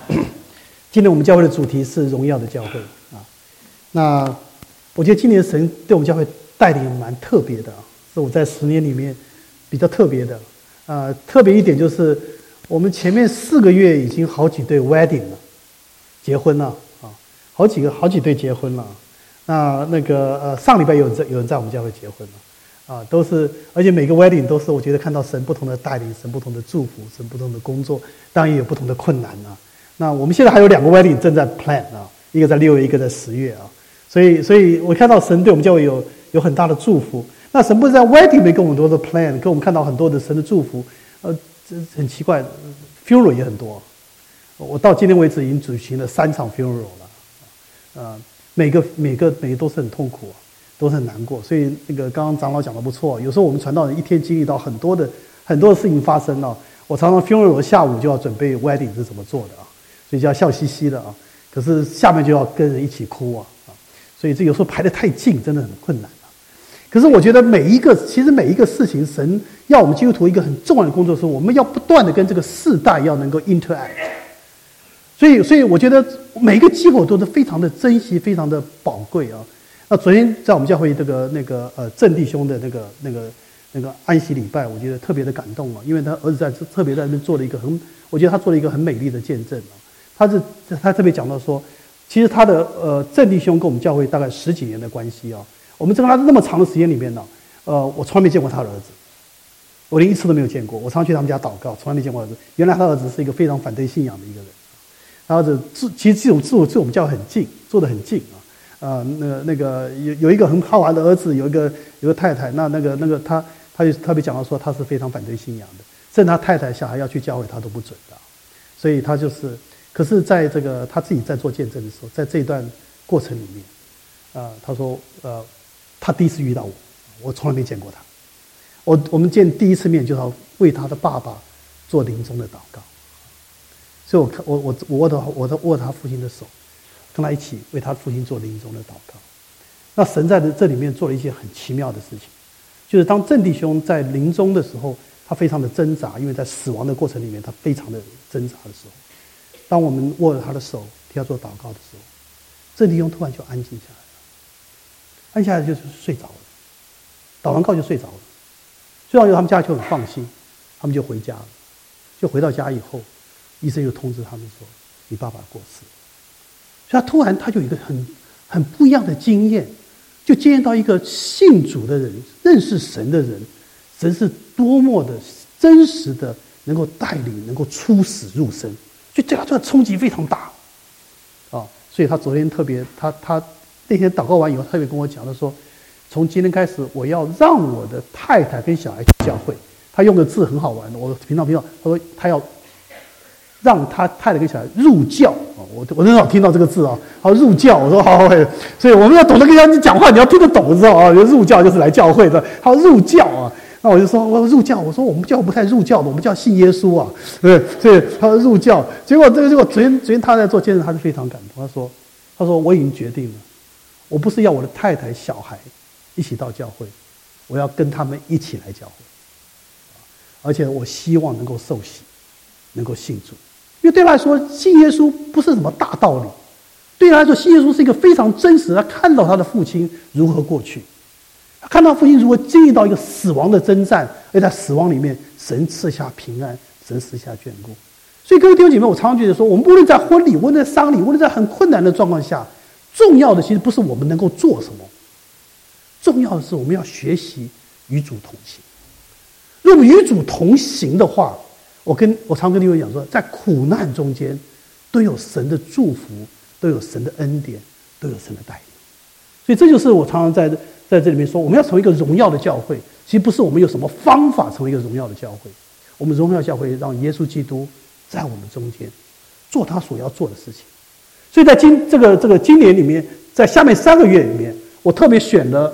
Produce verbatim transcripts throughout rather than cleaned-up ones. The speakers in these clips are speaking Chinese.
今年我们教会的主题是荣耀的教会啊。那我觉得今年神对我们教会带领蛮特别的，是我在十年里面比较特别的。呃，特别一点就是我们前面四个月已经好几对 wedding 了，结婚了啊，好几个好几对结婚了。那那个呃上礼拜有人在有人在我们教会结婚了。啊，都是，而且每个 wedding 都是我觉得看到神不同的带领，神不同的祝福，神不同的工作，当然也有不同的困难啊。那我们现在还有两个 wedding 正在 plan 啊，一个在六月，一个在十月啊。所以，所以我看到神对我们教会有有很大的祝福。那神不是在 wedding 里面跟我们多的 plan， 跟我们看到很多的神的祝福。呃，这很奇怪 ，funeral 也很多。我到今天为止已经举行了三场 funeral 了，呃，每个每个每个都是很痛苦啊。都是很难过，所以那个刚刚长老讲的不错。有时候我们传道人一天经历到很多的很多的事情发生了、啊。我常常 funeral 下午就要准备 wedding 是怎么做的啊，所以就要笑嘻嘻的啊。可是下面就要跟人一起哭啊啊，所以这有时候排得太近，真的很困难啊。可是我觉得每一个其实每一个事情，神要我们基督徒一个很重要的工作是，我们要不断的跟这个世代要能够 interact。所以所以我觉得每一个机会都是非常的珍惜，非常的宝贵啊。那昨天在我们教会这个那个呃郑弟兄的那个那个那个安息礼拜，我觉得特别的感动啊，因为他儿子在特别在那边做了一个很，我觉得他做了一个很美丽的见证啊。他是他特别讲到说，其实他的呃郑弟兄跟我们教会大概十几年的关系啊，我们跟他那么长的时间里面呢，呃，我从来没见过他的儿子，我连一次都没有见过。我常常去他们家祷告，从来没见过儿子。原来他儿子是一个非常反对信仰的一个人，他儿子其实这种自我自我们教会很近，坐得很近啊。呃，那个那个有有一个很好玩的儿子，有一个有个太太，那那个那个他他就特别讲到说他是非常反对信仰的，甚至他太太小孩要去教会他都不准的，所以他就是，可是在这个他自己在做见证的时候，在这一段过程里面，啊、呃，他说呃，他第一次遇到我，我从来没见过他，我我们见第一次面就要为他的爸爸做临终的祷告，所以我看我我我握着我在握他父亲的手。跟他一起为他父亲做临终的祷告。那神在这里面做了一些很奇妙的事情，就是当郑弟兄在临终的时候，他非常的挣扎，因为在死亡的过程里面他非常的挣扎的时候，当我们握着他的手替他做祷告的时候，郑弟兄突然就安静下来了，安静下来就是睡着了，祷完告就睡着了，睡着以后他们家就很放心，他们就回家了，就回到家以后，医生又通知他们说你爸爸过世了。所以他突然他就有一个很很不一样的经验，就经验到一个信主的人，认识神的人，神是多么的真实的能够带领，能够出死入生，所以对他这个冲击非常大啊！所以他昨天特别，他他那天祷告完以后，特别跟我讲，他说从今天开始，我要让我的太太跟小孩去教会。他用的字很好玩的，我平常平常他说他要让他太太跟小孩入教。我我很少听到这个字啊，好入教，我说好好，所以我们要懂得跟人家讲话，你要听得懂，知道啊？入教就是来教会的，好入教啊。那我就说我入教，我说我们教不太入教的，我们叫信耶稣啊，对，所以他说入教。结果这个结果昨天昨天他在做见证，他是非常感动，他说他说我已经决定了，我不是要我的太太小孩一起到教会，我要跟他们一起来教会，而且我希望能够受洗，能够信主。因为对他来说，信耶稣不是什么大道理，对他来说，信耶稣是一个非常真实的。他看到他的父亲如何过去，他看到父亲如何经历到一个死亡的征战，而在死亡里面，神赐下平安，神赐下眷顾。所以各位弟兄姐妹，我常常觉得说，我们无论在婚礼，无论在丧礼，无论在很困难的状况下，重要的其实不是我们能够做什么，重要的是我们要学习与主同行。如果我们与主同行的话，我跟我常跟弟兄讲说，在苦难中间，都有神的祝福，都有神的恩典，都有神的带领。所以这就是我常常在在这里面说，我们要成为一个荣耀的教会，其实不是我们有什么方法成为一个荣耀的教会，我们荣耀教会让耶稣基督在我们中间做他所要做的事情。所以在今这个这个今年里面，在下面三个月里面，我特别选了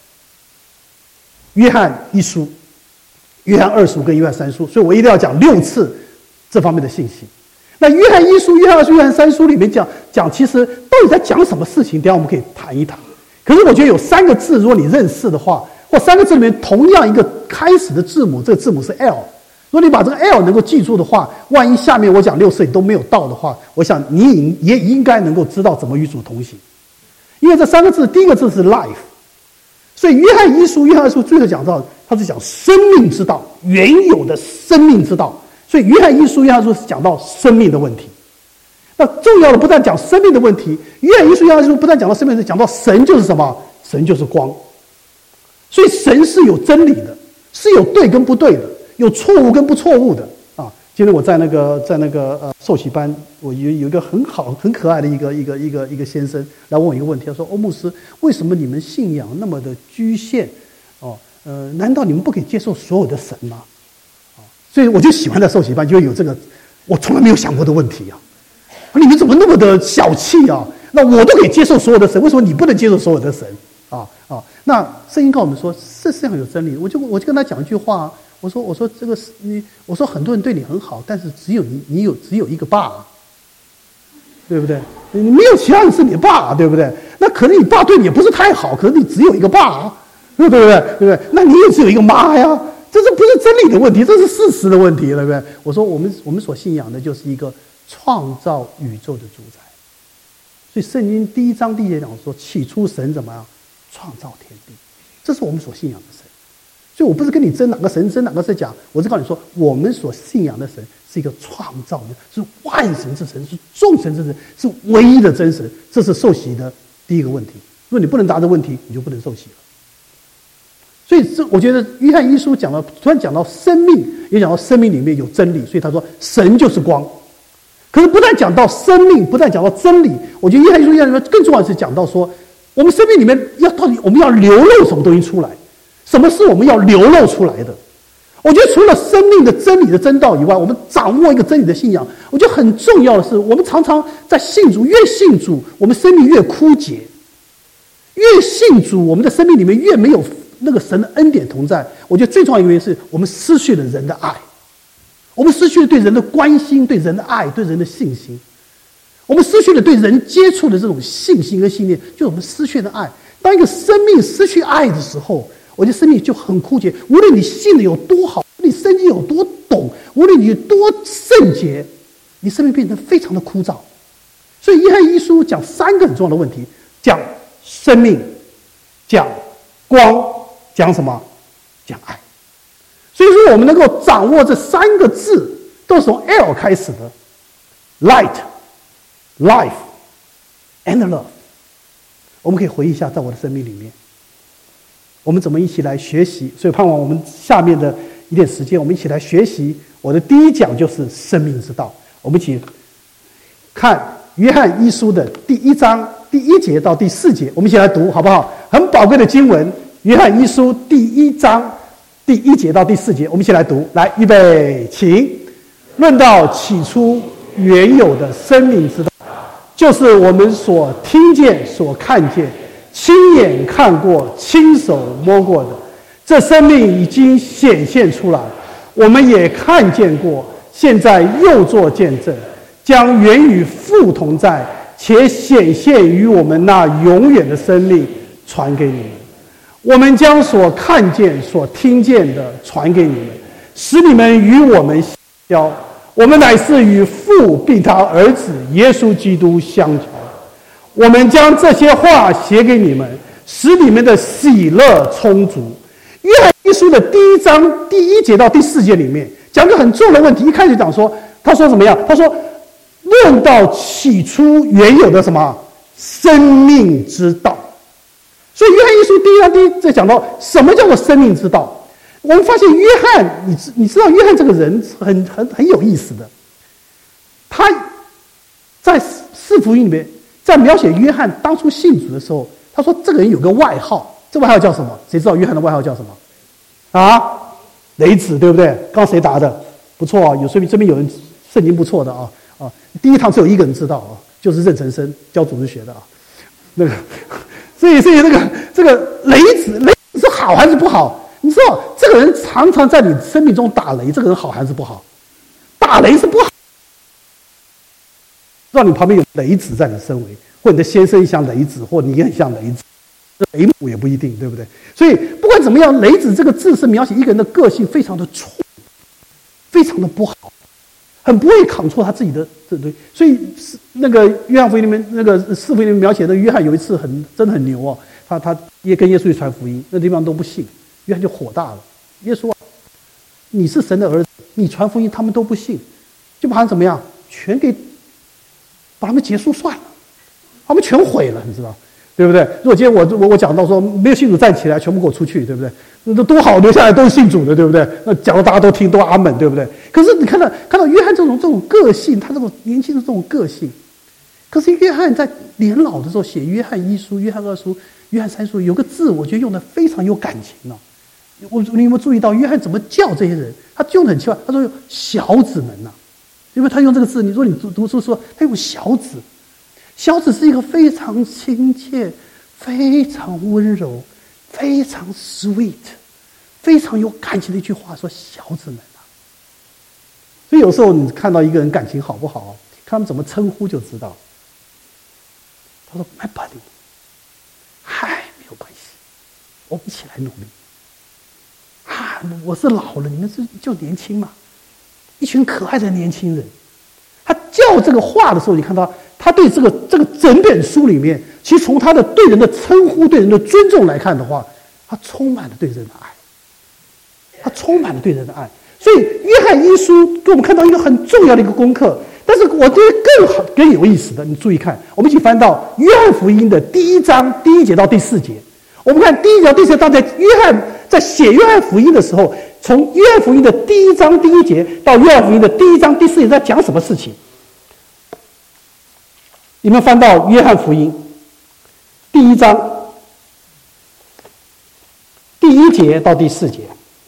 约翰一书。约翰二书跟约翰三书，所以我一定要讲六次这方面的信息。那约翰一书、约翰二书、约翰三书里面讲讲，其实到底在讲什么事情？等一下我们可以谈一谈。可是我觉得有三个字，如果你认识的话，或三个字里面同样一个开始的字母，这个字母是 L， 如果你把这个 L 能够记住的话，万一下面我讲六次你都没有到的话，我想你也应该能够知道怎么与主同行。因为这三个字，第一个字是 life， 所以约翰一书，约翰一书最后讲到，他是讲生命之道，原有的生命之道。所以约翰一书、约翰一书是讲到生命的问题。那重要的不但讲生命的问题，约翰一书、约翰一书不但讲到生命的问题，讲到神就是什么？神就是光。所以神是有真理的，是有对跟不对的，有错误跟不错误的啊。今天我在那个在那个呃受洗班，我有有一个很好很可爱的一个一个一个一个先生来问我一个问题，他说：“欧牧师，为什么你们信仰那么的局限？哦，呃，难道你们不可以接受所有的神吗？”啊，所以我就喜欢在受洗班就会有这个我从来没有想过的问题啊。你们怎么那么的小气啊？那我都可以接受所有的神，为什么你不能接受所有的神？啊啊！那圣经告诉我们说，这世上有真理。我就我就跟他讲一句话，我说我说这个是你，我说很多人对你很好，但是只有你你有只有一个爸，对不对？你没有其他人是你爸，对不对？那可能你爸对你也不是太好，可是你只有一个爸，对不对？对不对？那你也只有一个妈呀，这是不是真理的问题？这是事实的问题，对不对？我说我们我们所信仰的就是一个创造宇宙的主宰。所以圣经第一章第一节讲说，起初神怎么样创造天地，这是我们所信仰的神。所以我不是跟你争哪个神争哪个神讲，我是告诉你说，我们所信仰的神是一个创造的，是万神之神，是众神之神，是唯一的真神。这是受洗的第一个问题。如果你不能答这问题，你就不能受洗了。所以这我觉得约翰一书讲到，突然讲到生命，也讲到生命里面有真理，所以他说神就是光。可是不但讲到生命，不但讲到真理，我觉得约翰一书约翰说更重要的是讲到说，我们生命里面要到底我们要流露什么东西出来？什么是我们要流露出来的？我觉得除了生命的真理的真道以外，我们掌握一个真理的信仰，我觉得很重要的是，我们常常在信主，越信主，我们生命越枯竭；越信主，我们的生命里面越没有那个神的恩典同在。我觉得最重要的一个原因是我们失去了人的爱。我们失去了对人的关心，对人的爱，对人的信心。我们失去了对人接触的这种信心跟信念，就是我们失去了爱。当一个生命失去爱的时候，我觉得生命就很枯竭。无论你信的有多好，你圣经有多懂，无论你有多圣洁，你生命变成非常的枯燥。所以约翰一书讲三个很重要的问题：讲生命，讲光，讲什么？讲爱。所以说，我们能够掌握这三个字，都是从 L 开始的 ：light、life and love。我们可以回忆一下，在我的生命里面，我们怎么一起来学习？所以盼望我们下面的一点时间，我们一起来学习。我的第一讲就是生命之道。我们一起看约翰一书的第一章第一节到第四节，我们一起来读，好不好？很宝贵的经文，约翰一书第一章。第一节到第四节，我们一起来读。来，预备，请。论到起初原有的生命之道，就是我们所听见、所看见、亲眼看过、亲手摸过的。这生命已经显现出来，我们也看见过，现在又作见证，将原与父同在，且显现于我们那永远的生命传给你们。我们将所看见、所听见的传给你们，使你们与我们相交。我们乃是与父并他儿子耶稣基督相交。我们将这些话写给你们，使你们的喜乐充足。约翰一书的第一章第一节到第四节里面讲一个很重要的问题。一开始讲说，他说怎么样？他说，论到起初原有的什么生命之道。所以约翰一书第一章第一在讲到什么叫做生命之道。我们发现约翰，你知你知道约翰这个人很很很有意思的。他在四福音里面，在描写约翰当初信主的时候，他说这个人有个外号，这外号叫什么？谁知道约翰的外号叫什么？啊，雷子，对不对？刚刚谁答的？不错啊，有说明这边有人圣经不错的啊啊！第一堂只有一个人知道啊，就是任成生教组织学的啊，那个。所以，所以这个这个雷子，雷子是好还是不好？你知道，这个人常常在你生命中打雷，这个人好还是不好？打雷是不好。让你旁边有雷子在你身围，或你的先生像雷子，或你也很像雷子，雷母也不一定，对不对？所以不管怎么样，雷子这个字是描写一个人的个性非常的冲， 非常的不好，很不会扛错他自己的这对，所以那个约翰福音里面那个四福音里面描写的约翰有一次很真的很牛哦，他他也跟耶稣去传福音，那地方都不信，约翰就火大了，耶稣啊，你是神的儿子，你传福音他们都不信，就把他怎么样，全给把他们结束算了，他们全毁了，你知道。对不对？如果今天我我我讲到说没有信主站起来，全部给我出去，对不对？那多好，留下来都是信主的，对不对？那讲到大家都听，都阿门，对不对？可是你看到看到约翰这种这种个性，他这种年轻的这种个性，可是约翰在年老的时候写约翰一书、约翰二书、约翰三书，有个字我觉得用的非常有感情哦。我你有没有注意到约翰怎么叫这些人？他用的很奇怪，他说小子们呐、啊，因为他用这个字，你说你读读书说他用小子。小子是一个非常亲切、非常温柔、非常 sweet、非常有感情的一句话，说小子们啊。所以有时候你看到一个人感情好不好，看他们怎么称呼就知道。他说 my buddy， 嗨，没有关系，我们一起来努力。啊，我是老了，你们是就年轻嘛，一群可爱的年轻人。他叫这个话的时候，你看到他对这个这个整本书里面，其实从他的对人的称呼、对人的尊重来看的话，他充满了对人的爱，他充满了对人的爱。所以约翰一书给我们看到一个很重要的一个功课。但是我觉得更好、更有意思的，你注意看，我们一起翻到约翰福音的第一章第一节到第四节。我们看第一节到第四节，当在约翰在写约翰福音的时候，从约翰福音的第一章第一节到约翰福音的第一章第四节，在讲什么事情？你们翻到约翰福音第一章第一节到第四节。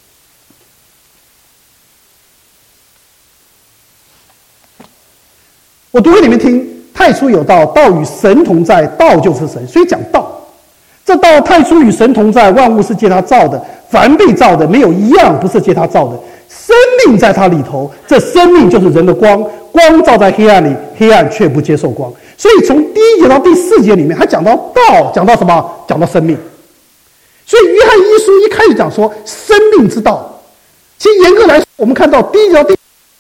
我读给你们听，太初有道，道与神同在，道就是神。所以讲道，这道太初与神同在，万物是借他造的，凡被造的没有一样不是借他造的。生命在他里头，这生命就是人的光，光照在黑暗里，黑暗却不接受光。所以从第一节到第四节里面，他讲到道，讲到什么？讲到生命。所以约翰一书一开始讲说生命之道，其实严格来说，我们看到第一节到第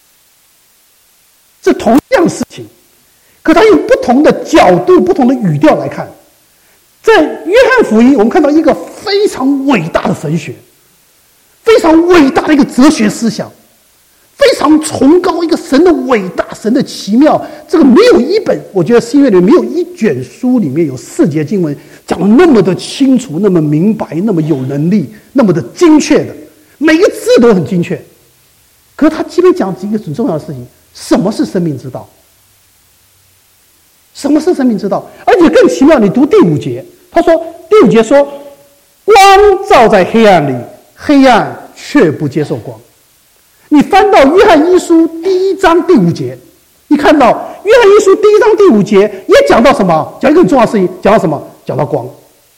是同样事情，可他用不同的角度、不同的语调来看。在约翰福音，我们看到一个非常伟大的神学，非常伟大的一个哲学思想，非常崇高一个神的伟大、神的奇妙。这个没有一本，我觉得新约里面没有一卷书里面有四节经文讲的那么的清楚、那么明白、那么有能力、那么的精确的，每个字都很精确。可是他基本讲几个很重要的事情。什么是生命之道？什么是生命之道？而且更奇妙，你读第五节，他说第五节说，光照在黑暗里，黑暗却不接受光。你翻到约翰一书第一章第五节，你看到约翰一书第一章第五节也讲到什么？讲一个很重要的事情，讲到什么？讲到光。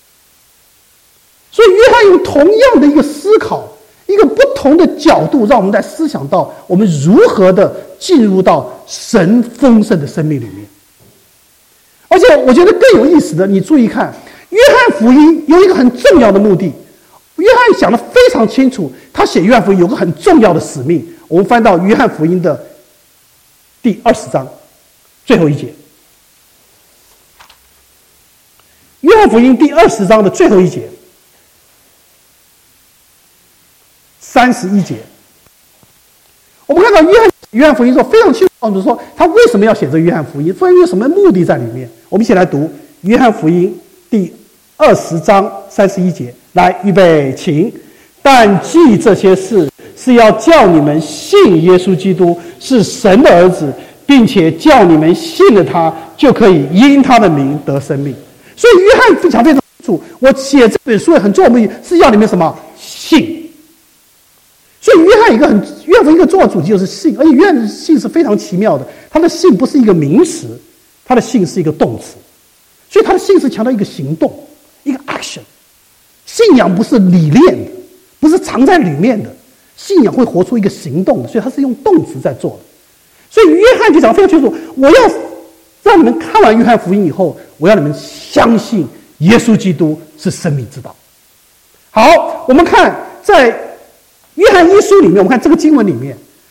所以约翰用同样的一个思考，一个不同的角度，让我们在思想到我们如何的进入到神丰盛的生命里面。而且我觉得更有意思的，你注意看，约翰福音有一个很重要的目的，约翰讲得非常清楚，他写约翰福音有个很重要的使命。我们翻到约翰福音的第二十章最后一节，约翰福音第二十章的最后一节三十一节，我们看到约翰约翰福音说非常清楚，我们说他为什么要写这约翰福音，福音有什么目的在里面。我们一起来读约翰福音第二十章三十一节，来，预备，请。但记这些事，是要叫你们信耶稣基督是神的儿子，并且叫你们信了他，就可以因他的名得生命。所以约翰讲非常清楚，我写这本书很重要的目的是要你们什么？信。所以约翰一个很约翰一个重要的主题就是信，而且约翰的信是非常奇妙的，他的信不是一个名词，他的信是一个动词，所以他的信是强调一个行动，一个 action。信仰不是理念的，不是藏在里面的，信仰会活出一个行动的，所以他是用动词在做的。所以约翰就讲得非常清楚，我要让你们看完约翰福音以后，我要你们相信耶稣基督是生命之道。好，我们看在约翰一书里面，我们看这个经文里面，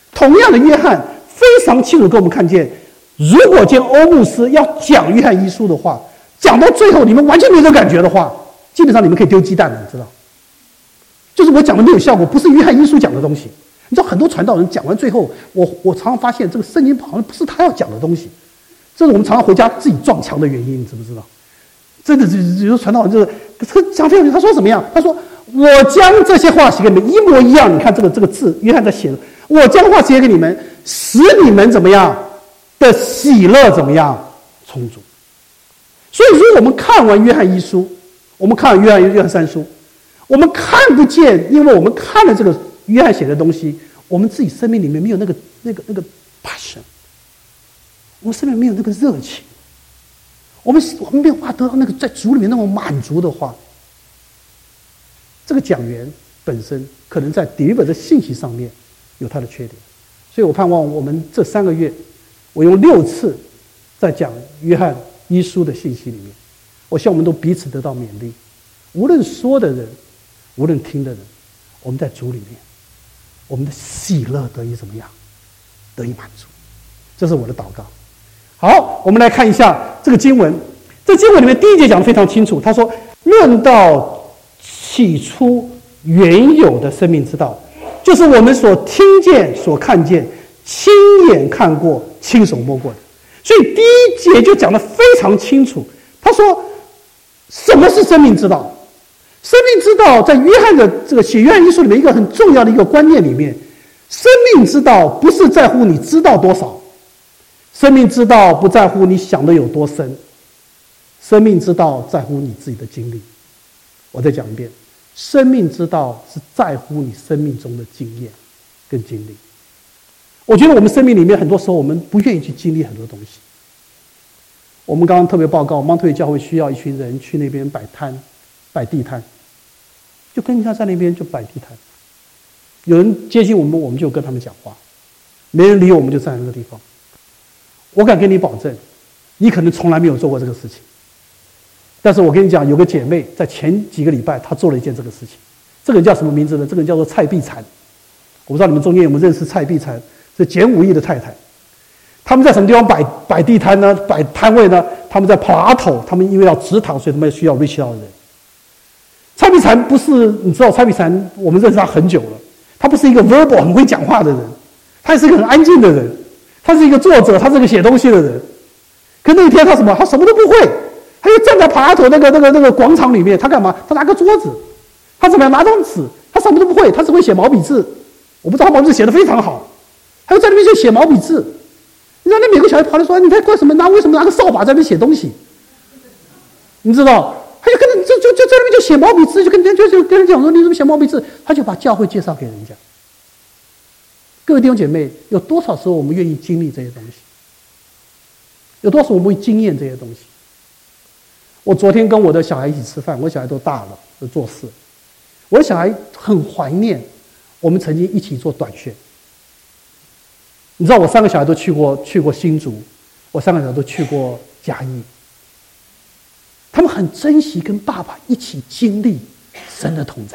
同样的，约翰非常清楚给我们看见，如果今天欧牧师要讲约翰一书的话，讲到最后你们完全没有这感觉的话，基本上你们可以丢鸡蛋了，你知道？就是我讲的没有效果，不是约翰一书讲的东西。你知道很多传道人讲完最后，我我常常发现这个圣经好像不是他要讲的东西，这是我们常常回家自己撞墙的原因，你知不知道？真的是有传道人就是他讲非常，他说怎么样？他说我将这些话写给你们，一模一样。你看这个这个字，约翰在写的，我将话写给你们，使你们怎么样的喜乐怎么样充足。所以说，我们看完约翰一书，我们看完约翰约翰三书，我们看不见，因为我们看了这个约翰写的东西，我们自己生命里面没有那个那个那个 passion， 我们生命没有那个热情，我们我们没有办法得到那个在主里面那么满足的话，这个讲员本身可能在 deliver 的信息上面有它的缺点，所以我盼望我们这三个月，我用六次在讲约翰一书的信息里面，我希望我们都彼此得到勉励，无论说的人，无论听的人，我们在主里面，我们的喜乐得以怎么样？得以满足，这是我的祷告。好，我们来看一下这个经文。这经文里面第一节讲得非常清楚，他说：“论到起初原有的生命之道，就是我们所听见、所看见、亲眼看过、亲手摸过的。”所以第一节就讲得非常清楚。他说：“什么是生命之道？生命之道在约翰的这个写约翰一书里面一个很重要的一个观念里面，生命之道不是在乎你知道多少，生命之道不在乎你想的有多深，生命之道在乎你自己的经历。我再讲一遍，生命之道是在乎你生命中的经验跟经历。我觉得我们生命里面很多时候我们不愿意去经历很多东西。我们刚刚特别报告，芒特教会需要一群人去那边摆摊，摆地摊，就跟人家在那边就摆地摊。有人接近我们，我们就跟他们讲话；没人理我们，就站在那个地方。我敢跟你保证，你可能从来没有做过这个事情。但是我跟你讲，有个姐妹在前几个礼拜，她做了一件这个事情。这个人叫什么名字呢？这个人叫做蔡碧婵。我不知道你们中间有没有认识蔡碧婵，是简武义的太太。他们在什么地方摆摆地摊呢？摆摊位呢？他们在爬头，他们因为要直堂，所以他们需要 reach 到人。蔡碧婵不是，你知道蔡碧婵，我们认识他很久了。他不是一个 verbal 很会讲话的人，他也是一个很安静的人。他是一个作者，他是一个写东西的人。可那一天他什么？他什么都不会，他就站在爬头那个那个那个广场里面，他干嘛？他拿个桌子，他怎么样拿张纸？他什么都不会，他只会写毛笔字。我不知道他毛笔字写得非常好，他就在那边就写毛笔字。你知道那美国小孩跑来说：“你在干什么？拿为什么拿个扫把在那边写东西？”你知道？他就跟着就就就在那边就写毛笔字，就跟人就就跟人讲说：“你怎么写毛笔字？”他就把教会介绍给人家。各位弟兄姐妹，有多少时候我们愿意经历这些东西？有多少我们会经验这些东西？我昨天跟我的小孩一起吃饭，我小孩都大了，都做事。我的小孩很怀念我们曾经一起做短宣。你知道我三个小孩都去过去过新竹，我三个小孩都去过嘉义。他们很珍惜跟爸爸一起经历神的同在，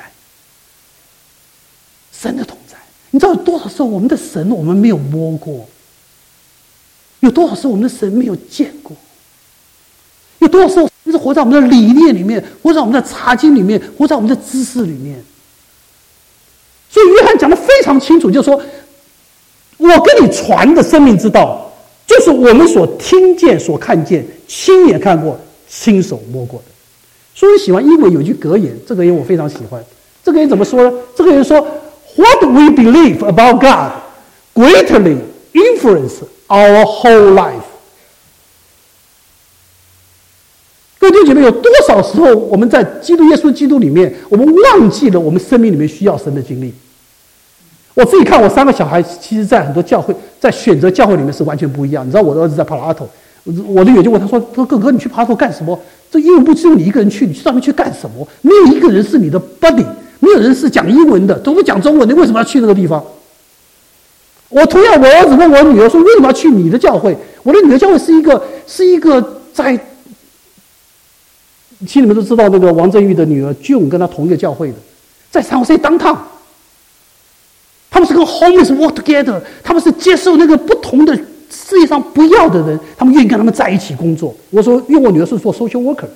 神的同在。你知道有多少时候我们的神我们没有摸过？有多少时候我们的神没有见过？有多少时候是活在我们的理念里面，活在我们的查经里面，活在我们的知识里面？所以约翰讲得非常清楚，就是说我跟你传的生命之道，就是我们所听见、所看见、亲眼看过、亲手摸过的。所以喜欢英文有一句格言，这个言我非常喜欢。这个言怎么说呢？这个言说 ：“What we believe about God greatly influence our whole life。”各位弟兄姐妹，有多少时候我们在基督耶稣基督里面，我们忘记了我们生命里面需要神的经历？我自己看我三个小孩，其实在很多教会，在选择教会里面是完全不一样。你知道我的儿子在帕拉头，我的女儿就问他说：“说哥哥，你去帕拉头干什么？这英文不只有你一个人去，你去上面去干什么？没有一个人是你的 buddy， 没有人是讲英文的，都是讲中文，你为什么要去那个地方？”我同样，我儿子问我女儿说：“为什么要去你的教会？”我的女儿教会是一个是一个在，其实你们都知道那个王振玉的女儿 June 跟他同一个教会的，在San Jose downtown。 他们是跟 homeless work together， 他们是接受那个不同的世界上不要的人，他们愿意跟他们在一起工作。我说，因为我女儿是做 social worker，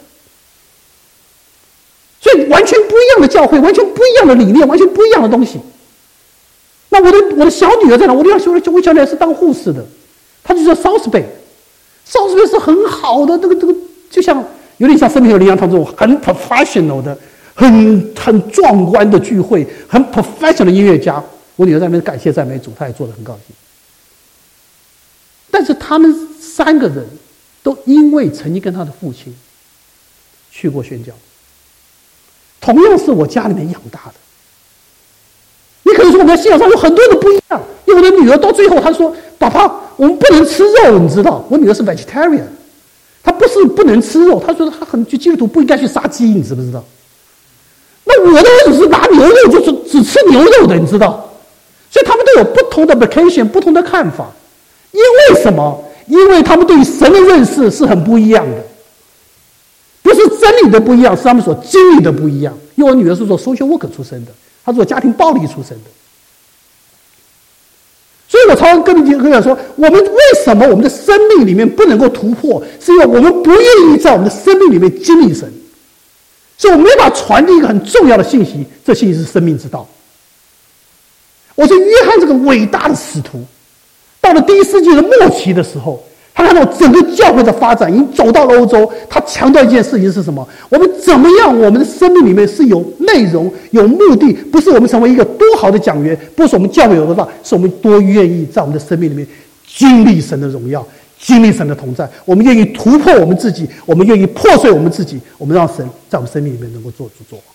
所以完全不一样的教会，完全不一样的理念，完全不一样的东西。那我的我的小女儿在哪？我的小我小女儿是当护士的，她就叫 South Bay。South Bay 是很好的，这个这个就像有点像生命有灵粮堂这种很 professional 的、很很壮观的聚会，很 professional 的音乐家。我女儿在那边感谢赞美主，她也做得很高兴。但是他们三个人都因为曾经跟他的父亲去过宣教，同样是我家里面养大的。你可能说我们在信仰上有很多的不一样，因为我的女儿到最后她说：“爸爸，我们不能吃肉，你知道？”我女儿是 vegetarian， 她不是不能吃肉，她说她很就基督徒不应该去杀鸡，你知不知道？那我的儿子是拿牛肉，就是只吃牛肉的，你知道？所以他们都有不同的 vacation， 不同的看法。因为什么？因为他们对于神的认识是很不一样的，不是真理的不一样，是他们所经历的不一样。因为我女儿是做 social worker 出身的，她做家庭暴力出身的，所以我常常跟你跟你说，我们为什么我们的生命里面不能够突破，是因为我们不愿意在我们的生命里面经历神，所以我们没法传递一个很重要的信息，这信息是生命之道。我说约翰这个伟大的使徒，到了第一世纪的末期的时候，他看到整个教会的发展已经走到了欧洲，他强调一件事情是什么？我们怎么样？我们的生命里面是有内容、有目的，不是我们成为一个多好的讲员，不是我们教会有多大，是我们多愿意在我们的生命里面经历神的荣耀，经历神的同在。我们愿意突破我们自己，我们愿意破碎我们自己，我们让神在我们生命里面能够做主做王。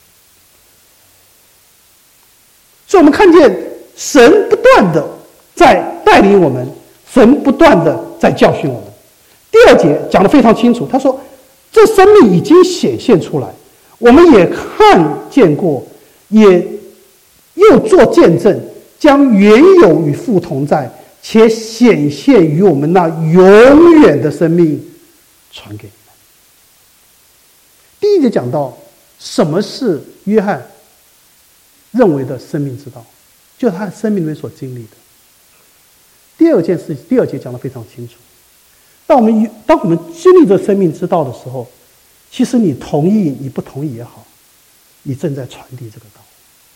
所以，我们看见神不断的在带领我们，神不断的在教训我们。第二节讲得非常清楚，他说这生命已经显现出来，我们也看见过，也又做见证，将原有与父同在，且显现于我们那永远的生命传给你们。第一节讲到什么是约翰认为的生命之道，就是他的生命里面所经历的。第二件事，第二节讲得非常清楚。当我们当我们经历着生命之道的时候，其实你同意你不同意也好，你正在传递这个道。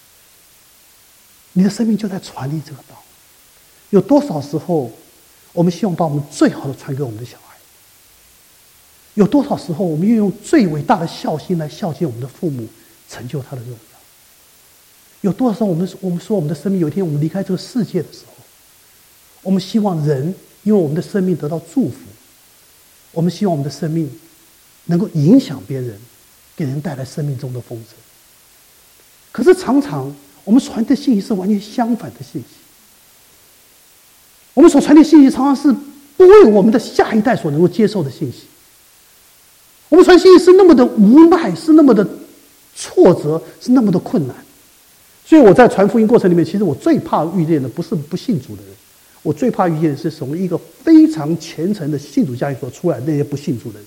你的生命就在传递这个道。有多少时候，我们希望把我们最好的传给我们的小孩？有多少时候，我们愿意用最伟大的孝心来孝敬我们的父母，成就他的荣耀？有多少时候，我们我们说我们的生命有一天我们离开这个世界的时候，我们希望人因为我们的生命得到祝福，我们希望我们的生命能够影响别人，给人带来生命中的丰盛。可是常常我们传递的信息是完全相反的信息。我们所传递的信息常常是不为我们的下一代所能够接受的信息。我们传信息是那么的无奈，是那么的挫折，是那么的困难。所以我在传福音过程里面，其实我最怕遇见的不是不信主的人，我最怕遇见的是从一个非常虔诚的信主家庭所出来的那些不信主的人，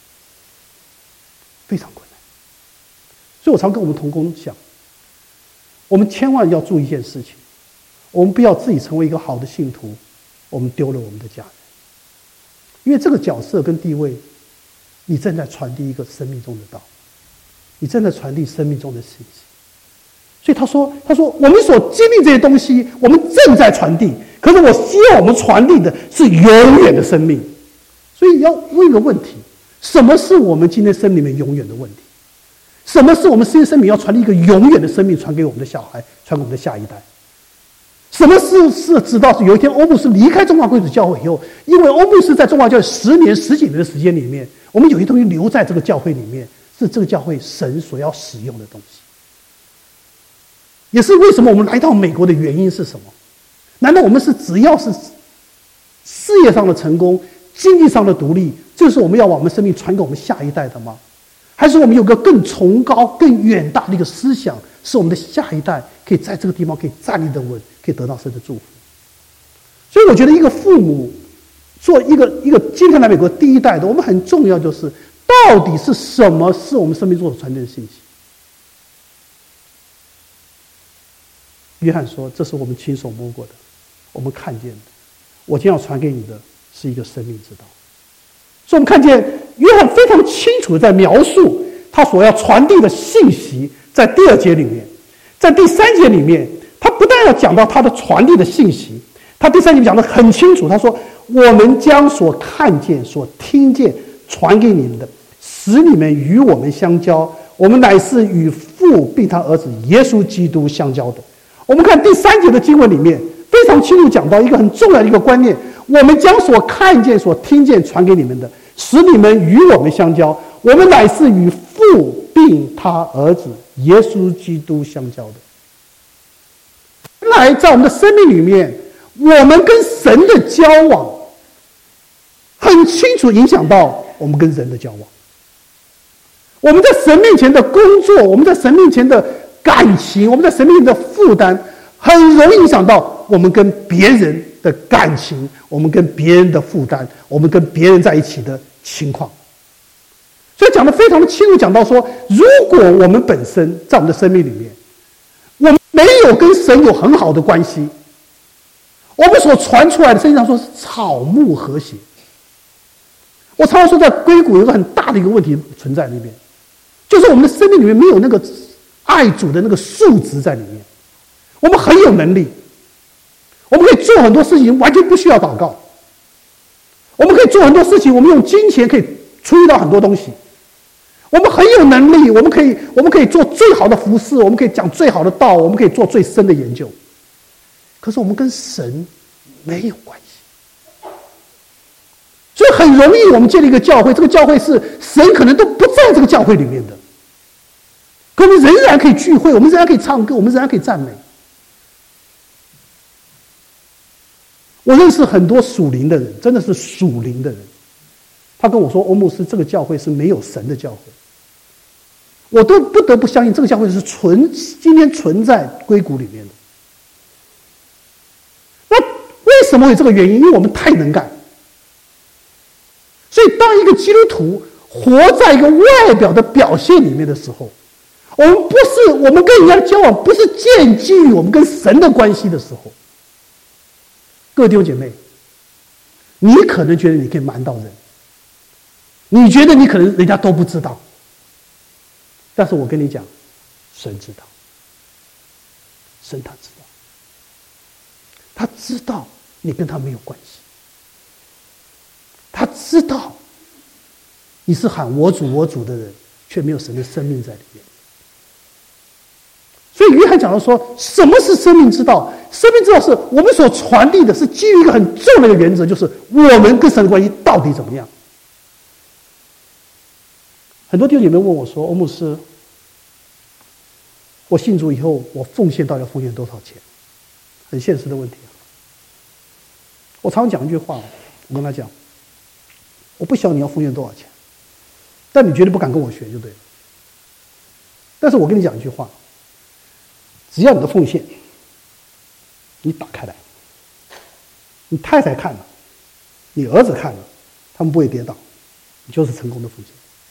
非常困难。所以我常跟我们同工讲，我们千万要注意一件事情，我们不要自己成为一个好的信徒，我们丢了我们的家人。因为这个角色跟地位，你正在传递一个生命中的道，你正在传递生命中的信息。所以他说他说我们所经历这些东西，我们正在传递，可是我希望我们传递的是永远的生命。所以要问一个问题，什么是我们今天生命里面永远的问题？什么是我们今天生命要传递一个永远的生命传给我们的小孩，传给我们的下一代？什么是是知道是有一天欧牧师离开中华贵族教会以后，因为欧牧师在中华教会十年十几年的时间里面，我们有些东西留在这个教会里面，是这个教会神所要使用的东西。也是为什么我们来到美国的原因是什么？难道我们是只要是事业上的成功、经济上的独立，这是我们要把我们生命传给我们下一代的吗？还是我们有个更崇高、更远大的一个思想，是我们的下一代可以在这个地方可以站立得稳，可以得到神的祝福？所以我觉得一个父母做一个一个今天来美国第一代的，我们很重要就是到底是什么是我们生命中所传递的信息？ 约翰说：“这是我们亲手摸过的，我们看见的。我将要传给你的是一个生命之道。”所以，我们看见约翰非常清楚地在描述他所要传递的信息，在第二节里面，在第三节里面，他不但要讲到他的传递的信息，他第三节讲得很清楚，他说：“我们将所看见、所听见传给你们的，使你们与我们相交。我们乃是与父并他儿子耶稣基督相交的。”我们看第三节的经文里面，非常清楚讲到一个很重要的一个观念：我们将所看见、所听见传给你们的，使你们与我们相交。我们乃是与父并他儿子耶稣基督相交的。原来在我们的生命里面，我们跟神的交往很清楚影响到我们跟人的交往。我们在神面前的工作，我们在神面前的感情，我们在神面前的负担，很容易影响到我们跟别人的感情，我们跟别人的负担，我们跟别人在一起的情况。所以讲得非常的清楚，讲到说，如果我们本身在我们的生命里面，我们没有跟神有很好的关系，我们所传出来的，圣经上说是草木和谐。我常常说，在硅谷有一个很大的一个问题存在里面，就是我们的生命里面没有那个爱主的那个素质在里面。我们很有能力，我们可以做很多事情，完全不需要祷告。我们可以做很多事情，我们用金钱可以处理到很多东西。我们很有能力，我们可以我们可以做最好的服事，我们可以讲最好的道，我们可以做最深的研究。可是我们跟神没有关系。所以很容易我们建立一个教会，这个教会是神可能都不在这个教会里面的，可我们仍然可以聚会，我们仍然可以唱歌，我们仍然可以赞美。我认识很多属灵的人，真的是属灵的人，他跟我说：“欧牧师，这个教会是没有神的教会。”我都不得不相信这个教会是存今天存在硅谷里面的。那为什么有这个原因？因为我们太能干。所以当一个基督徒活在一个外表的表现里面的时候，我们不是我们跟人家的交往不是建基于我们跟神的关系的时候，各位弟兄姐妹，你可能觉得你可以瞒到人，你觉得你可能人家都不知道，但是我跟你讲，神知道，神他知道，他知道你跟他没有关系，他知道你是喊我主我主的人，却没有神的生命在里面。所以约翰讲到说，什么是生命之道？生命之道是我们所传递的，是基于一个很重要的一个原则，就是我们跟神的关系到底怎么样。很多弟兄姐妹问我说：“欧牧师，我信主以后，我奉献到底要奉献多少钱？”很现实的问题啊。我常常讲一句话，我跟他讲，我不晓得你要奉献多少钱，但你绝对不敢跟我学就对了。但是我跟你讲一句话，只要你的奉献，你打开来，你太太看了，你儿子看了，他们不会跌倒，你就是成功的奉献。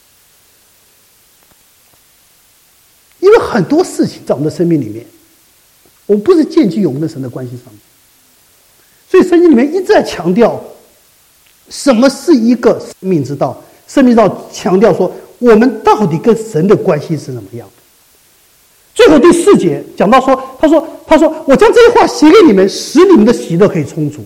因为很多事情在我们的生命里面，我们不是建基于我们跟神的关系上面，所以圣经里面一直在强调什么是一个生命之道。生命之道强调说，我们到底跟神的关系是怎么样的。最后第四节讲到说，他说他说我将这些话写给你们，使你们的喜乐可以充足。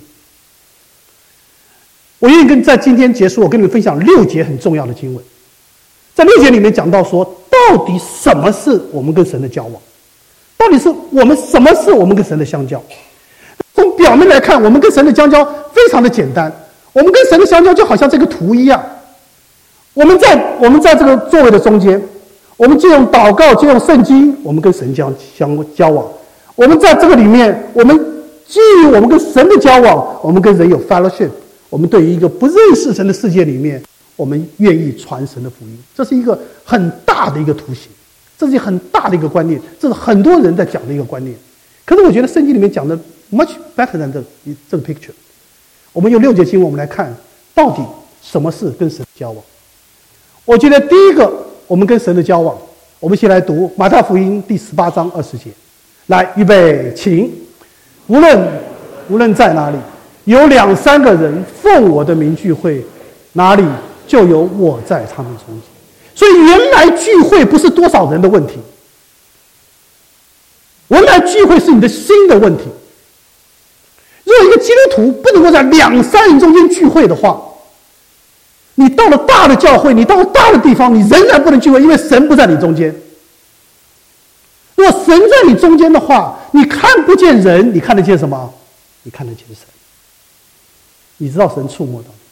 我愿意跟在今天结束，我跟你们分享六节很重要的经文。在六节里面讲到说，到底什么是我们跟神的交往？到底是我们什么是我们跟神的相交？从表面来看，我们跟神的相交非常的简单，我们跟神的相交就好像这个图一样，我们在我们在这个座位的中间，我们借用祷告，借用圣经，我们跟神交相交往。我们在这个里面，我们基于我们跟神的交往，我们跟人有 fellowship。我们对于一个不认识神的世界里面，我们愿意传神的福音，这是一个很大的一个图形，这是一个很大的一个观念，这是很多人在讲的一个观念。可是我觉得圣经里面讲的 much better than 这这个 picture。我们用六节经文，我们来看到底什么是跟神交往。我觉得第一个，我们跟神的交往，我们先来读马太福音第十八章二十节。 来，预备，请。无论无论在哪里，有两三个人奉我的名聚会，哪里就有我在他们中间。所以原来聚会不是多少人的问题，原来聚会是你的心的问题。如果一个基督徒不能够在两三人中间聚会的话，你到了大的教会，你到了大的地方，你仍然不能聚会，因为神不在你中间。如果神在你中间的话，你看不见人，你看得见什么？你看得见神。你知道神触摸到你，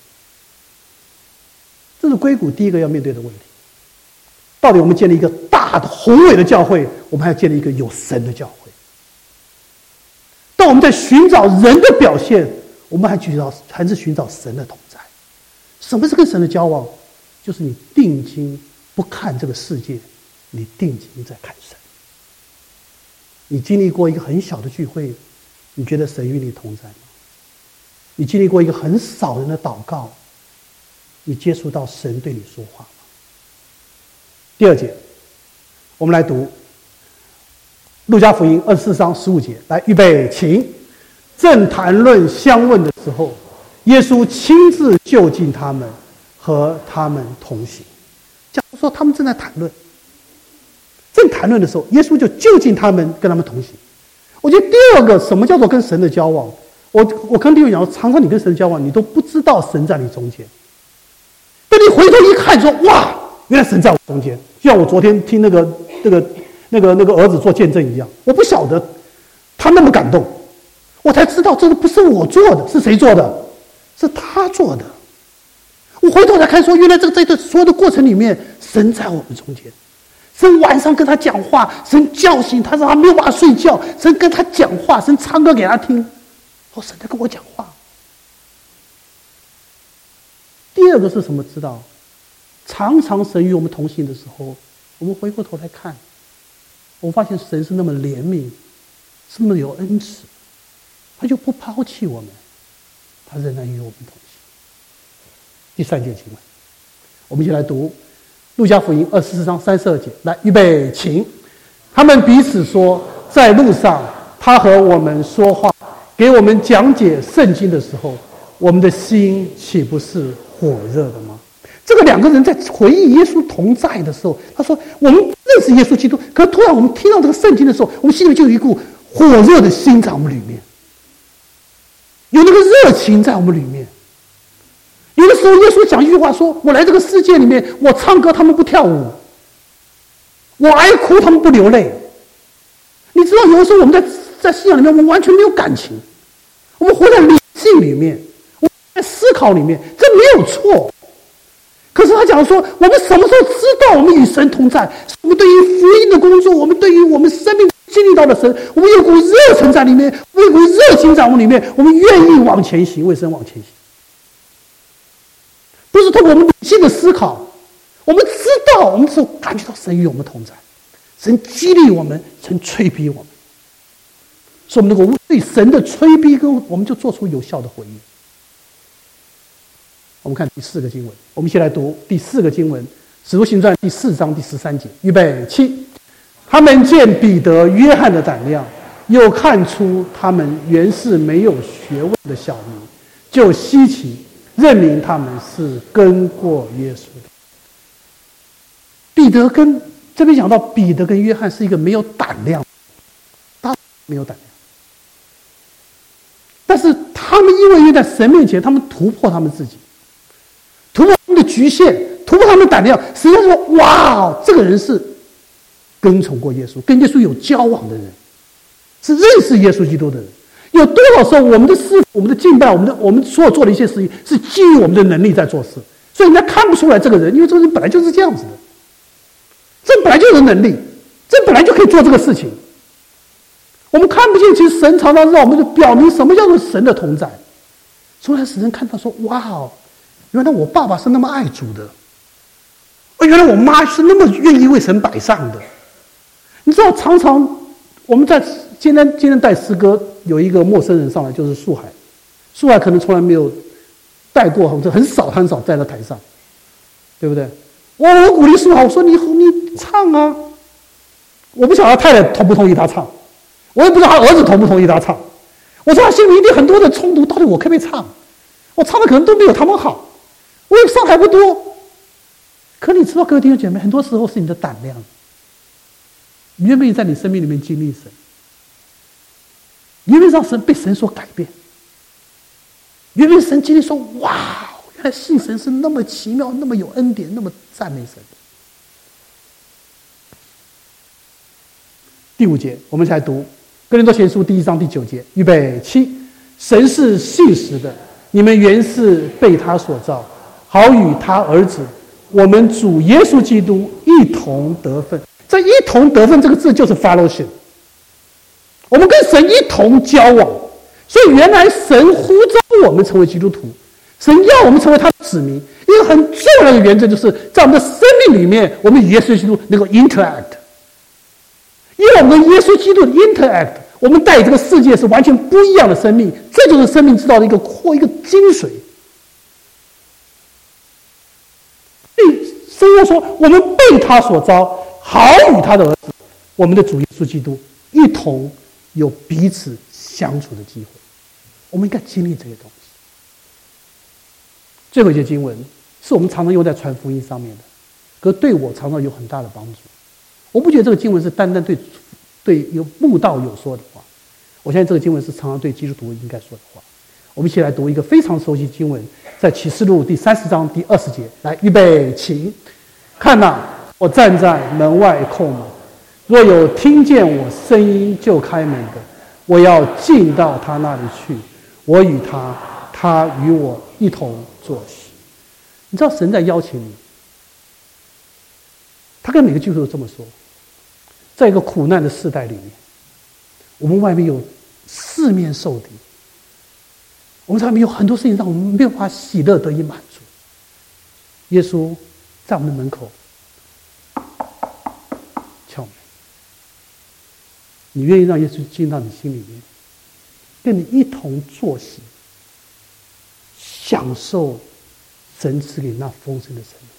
这是硅谷第一个要面对的问题。到底我们建立一个大的宏伟的教会，我们还要建立一个有神的教会。当我们在寻找人的表现，我们还寻找还是寻找神的同在。什么是跟神的交往？就是你定睛不看这个世界，你定睛在看神。你经历过一个很小的聚会，你觉得神与你同在吗？你经历过一个很少人的祷告，你接触到神对你说话吗？第二节，我们来读路加福音二十四章十五节，来，预备，请。正谈论相问的时候，耶稣亲自就近他们，和他们同行。假如说他们正在谈论，正谈论的时候，耶稣就就近他们，跟他们同行。我觉得第二个，什么叫做跟神的交往？我我跟弟兄讲，常常你跟神的交往，你都不知道神在你中间。但你回头一看，说哇，原来神在我中间。就像我昨天听那个那个那个那个儿子做见证一样，我不晓得他那么感动，我才知道这个不是我做的，是谁做的？是他做的。我回头来看，说原来这个在这所有的过程里面，神在我们中间。神晚上跟他讲话，神叫醒他，让他没有办法睡觉。神跟他讲话，神唱歌给他听。哦，神在跟我讲话。第二个是什么？知道，常常神与我们同行的时候，我们回过头来看，我发现神是那么怜悯，是那么有恩慈，他就不抛弃我们，他仍然与我们同行。第三节经文，我们一起来读路加福音二十四章三十二节，来，预备，请。他们彼此说，在路上他和我们说话，给我们讲解圣经的时候，我们的心岂不是火热的吗？这个两个人在回忆耶稣同在的时候，他说我们认识耶稣基督，可是突然我们听到这个圣经的时候，我们心里就有一股火热的心在我们里面，有那个热情在我们里面。有的时候耶稣讲一句话说，我来这个世界里面，我唱歌他们不跳舞，我哀哭他们不流泪。你知道有的时候我们在在信仰里面，我们完全没有感情，我们活在理性里面，我们在思考里面，这没有错。可是他讲说，我们什么时候知道我们与神同在？我们对于福音的工作，我们对于我们生命经历到的神，我们有股热忱在里面，我们有股热情在我们里面，我们愿意往前行，为神往前行。不是通过我们理性的思考，我们知道，我们是感觉到神与我们同在，神激励我们，神催逼我们，所以我们能够对神的催逼跟我们就做出有效的回应。我们看第四个经文，我们一起来读第四个经文，《使徒行传》第四章第十三节，预备，起。他们见彼得、约翰的胆量，又看出他们原是没有学问的小民，就稀奇，认明他们是跟过耶稣的。彼得跟这边讲到彼得跟约翰是一个没有胆量，他没有胆量，但是他们因为因为在神面前，他们突破他们自己，突破他们的局限，突破他们的胆量。实际上说，哇，这个人是跟从过耶稣，跟耶稣有交往的人，是认识耶稣基督的人。有多少时候我们的事、我们的敬拜、我们的我们所有做的一些事情，是基于我们的能力在做事，所以人家看不出来这个人，因为这个人本来就是这样子的，这本来就有能力，这本来就可以做这个事情。我们看不见，其实神常常让我们就表明什么叫做神的同在，所以使人看到说，哇哦，原来我爸爸是那么爱主的，哦，原来我妈是那么愿意为神摆上的。你知道，常常我们在今天今天带诗歌，有一个陌生人上来，就是树海。树海可能从来没有带过，很少很少在那台上，对不对？我我鼓励树海，我说你你唱啊，我不晓得太太同不同意他唱， 我也不知道他儿子同不同意他唱。我知道他心里一定很多的冲突，到底我可不可以唱？我唱的可能都没有他们好，我也上台不多。可你知道，各位弟兄姐妹，很多时候是你的胆量。你愿不愿意在你生命里面经历神？你愿不愿意让神被神所改变？愿不愿意神经历说：哇，原来信神是那么奇妙，那么有恩典，那么赞美神。第五节，我们才读哥林多前书第一章第九节，预备起。神是信实的，你们原是被他所造，好与他儿子我们主耶稣基督一同得分。这一同得分这个字就是 fellowship， 我们跟神一同交往。所以原来神呼召我们成为基督徒，神要我们成为他的子民。一个很重要的原则就是在我们的生命里面，我们与耶稣基督能够 interact。因为我们跟耶稣基督的 interact， 我们带这个世界是完全不一样的生命，这就是生命之道的一个扩一个精髓。圣经说，我们被他所招，好与他的儿子，我们的主耶稣基督一同有彼此相处的机会。我们应该经历这些东西。最后一节经文是我们常常用在传福音上面的，可对我常常有很大的帮助。我不觉得这个经文是单单对对有慕道友说的话，我相信这个经文是常常对基督徒应该说的话。我们一起来读一个非常熟悉经文，在启示录第三十章第二十节。来，预备，起。看哪，我站在门外叩门，若有听见我声音就开门的，我要进到他那里去，我与他，他与我一同坐席。你知道神在邀请你，他跟每个基督徒都这么说。在一个苦难的世代里面，我们外面有四面受敌，我们上面有很多事情让我们没有办法喜乐得以满足。耶稣在我们的门口敲门，你愿意让耶稣进到你心里面，跟你一同坐席，享受神赐给那丰盛的生命？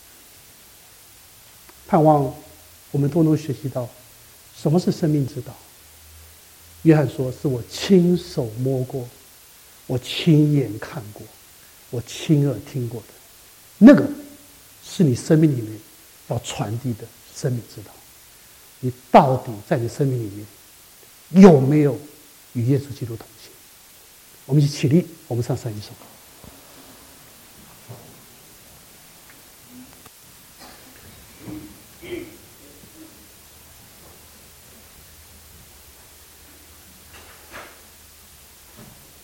盼望我们都能学习到什么是生命之道。约翰说，是我亲手摸过，我亲眼看过，我亲耳听过的，那个是你生命里面要传递的生命之道。你到底在你生命里面有没有与耶稣基督同行？我们一起起立，我们唱上一首。